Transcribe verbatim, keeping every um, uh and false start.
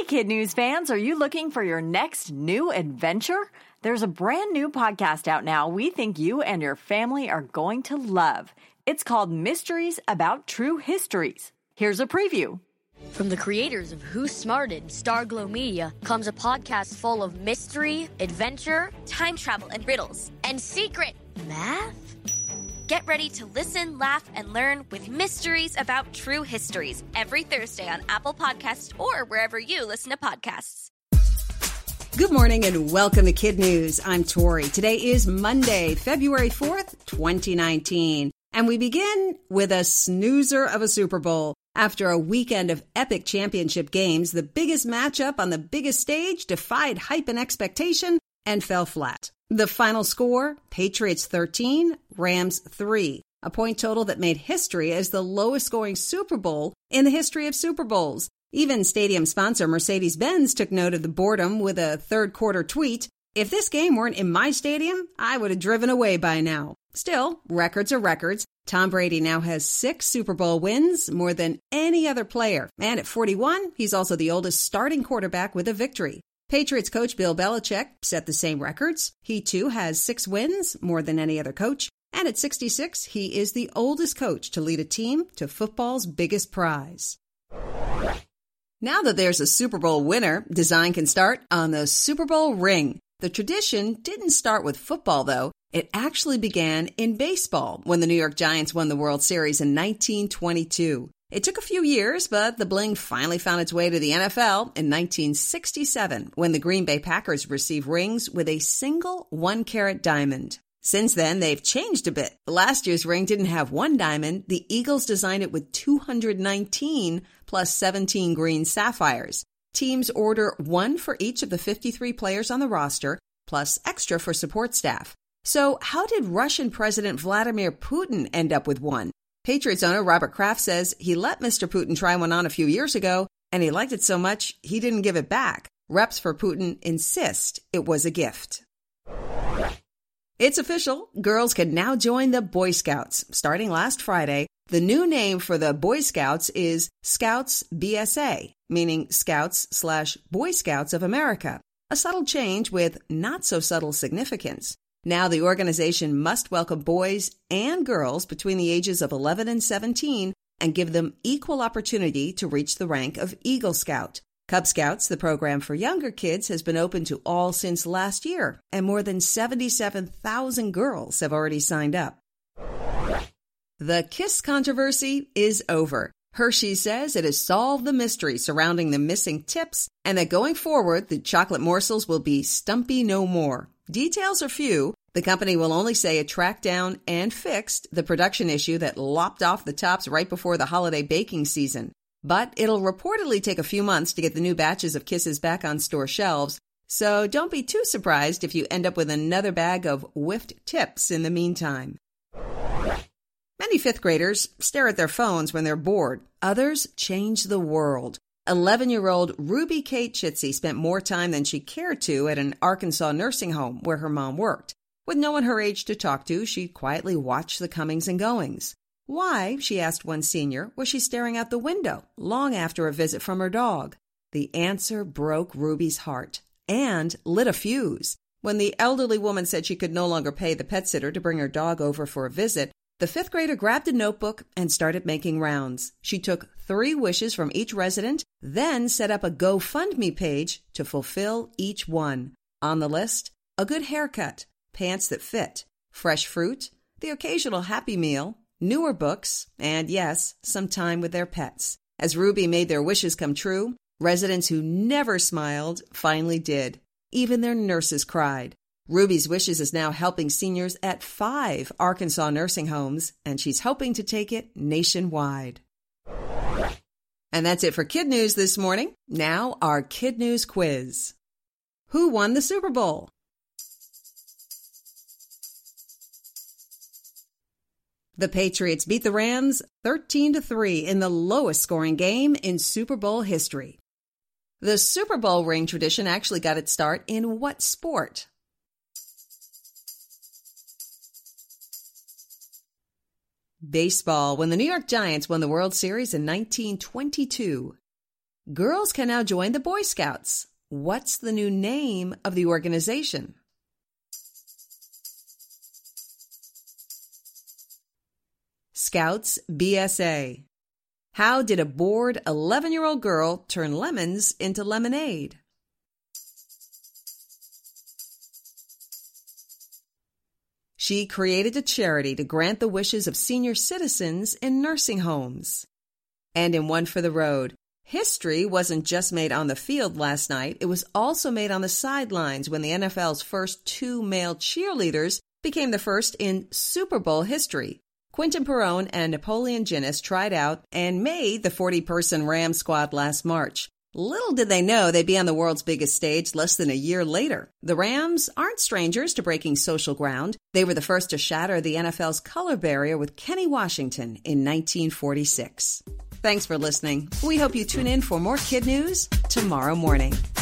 Kid News fans, are you looking for your next new adventure? There's a brand new podcast out now we think you and your family are going to love. It's called Mysteries About True Histories. Here's a preview. From the creators of Who Smarted, Starglow Media, comes a podcast full of mystery, adventure, time travel and riddles, and secret math. Get ready to listen, laugh, and learn with Mysteries About True Histories every Thursday on Apple Podcasts or wherever you listen to podcasts. Good morning and welcome to Kid News. I'm Tori. Today is Monday, February fourth, twenty nineteen. And we begin with a snoozer of a Super Bowl. After a weekend of epic championship games, the biggest matchup on the biggest stage defied hype and expectation and fell flat. The final score, Patriots thirteen, Rams three, a point total that made history as the lowest scoring Super Bowl in the history of Super Bowls. Even stadium sponsor Mercedes-Benz took note of the boredom with a third quarter tweet. If this game weren't in my stadium, I would have driven away by now. Still, records are records. Tom Brady now has six Super Bowl wins, more than any other player. And at forty-one, he's also the oldest starting quarterback with a victory. Patriots coach Bill Belichick set the same records. He too has six wins, more than any other coach. And at sixty-six, he is the oldest coach to lead a team to football's biggest prize. Now that there's a Super Bowl winner, design can start on the Super Bowl ring. The tradition didn't start with football, though. It actually began in baseball when the New York Giants won the World Series in nineteen twenty-two. It took a few years, but the bling finally found its way to the N F L in nineteen sixty-seven when the Green Bay Packers received rings with a single one-carat diamond. Since then, they've changed a bit. Last year's ring didn't have one diamond. The Eagles designed it with two hundred nineteen plus seventeen green sapphires. Teams order one for each of the fifty-three players on the roster, plus extra for support staff. So how did Russian President Vladimir Putin end up with one? Patriots owner Robert Kraft says he let Mister Putin try one on a few years ago, and he liked it so much he didn't give it back. Reps for Putin insist it was a gift. It's official. Girls can now join the Boy Scouts. Starting last Friday, the new name for the Boy Scouts is Scouts B S A, meaning Scouts slash Boy Scouts of America. A subtle change with not so subtle significance. Now the organization must welcome boys and girls between the ages of eleven and seventeen and give them equal opportunity to reach the rank of Eagle Scout. Cub Scouts, the program for younger kids, has been open to all since last year, and more than seventy-seven thousand girls have already signed up. The Kiss controversy is over. Hershey says it has solved the mystery surrounding the missing tips and that going forward, the chocolate morsels will be stumpy no more. Details are few. The company will only say it tracked down and fixed the production issue that lopped off the tops right before the holiday baking season. But it'll reportedly take a few months to get the new batches of Kisses back on store shelves, so don't be too surprised if you end up with another bag of whiffed tips in the meantime. Many fifth graders stare at their phones when they're bored. Others change the world. eleven-year-old Ruby Kate Chitsey spent more time than she cared to at an Arkansas nursing home where her mom worked. With no one her age to talk to, she quietly watched the comings and goings. Why, she asked one senior, was she staring out the window long after a visit from her dog? The answer broke Ruby's heart and lit a fuse. When the elderly woman said she could no longer pay the pet sitter to bring her dog over for a visit, the fifth grader grabbed a notebook and started making rounds. She took three wishes from each resident, then set up a GoFundMe page to fulfill each one. On the list, a good haircut, pants that fit, fresh fruit, the occasional Happy Meal, newer books, and yes, some time with their pets. As Ruby made their wishes come true, residents who never smiled finally did. Even their nurses cried. Ruby's Wishes is now helping seniors at five Arkansas nursing homes, and she's hoping to take it nationwide. And that's it for Kid News this morning. Now our Kid News quiz. Who won the Super Bowl? The Patriots beat the Rams thirteen to three in the lowest scoring game in Super Bowl history. The Super Bowl ring tradition actually got its start in what sport? Baseball, when the New York Giants won the World Series in nineteen twenty-two. Girls can now join the Boy Scouts. What's the new name of the organization? Scouts B S A. How did a bored eleven-year-old girl turn lemons into lemonade? She created a charity to grant the wishes of senior citizens in nursing homes. And in One for the Road, history wasn't just made on the field last night, it was also made on the sidelines when the N F L's first two male cheerleaders became the first in Super Bowl history. Quinton Perrone and Napoleon Ginnis tried out and made the forty-person Rams squad last March. Little did they know they'd be on the world's biggest stage less than a year later. The Rams aren't strangers to breaking social ground. They were the first to shatter the N F L's color barrier with Kenny Washington in nineteen forty-six. Thanks for listening. We hope you tune in for more kid news tomorrow morning.